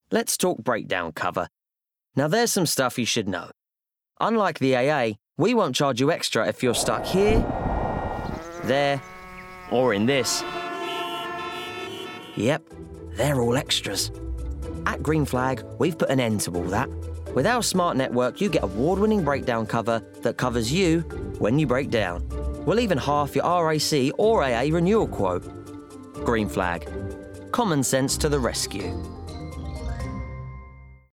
Let's talk breakdown cover. Now there's some stuff you should know. Unlike the AA, we won't charge you extra if you're stuck here, there, or in this. Yep, they're all extras. At Green Flag, we've put an end to all that. With our smart network, you get award-winning breakdown cover that covers you when you break down. We'll even half your RAC or AA renewal quote. Green Flag. Common sense to the rescue.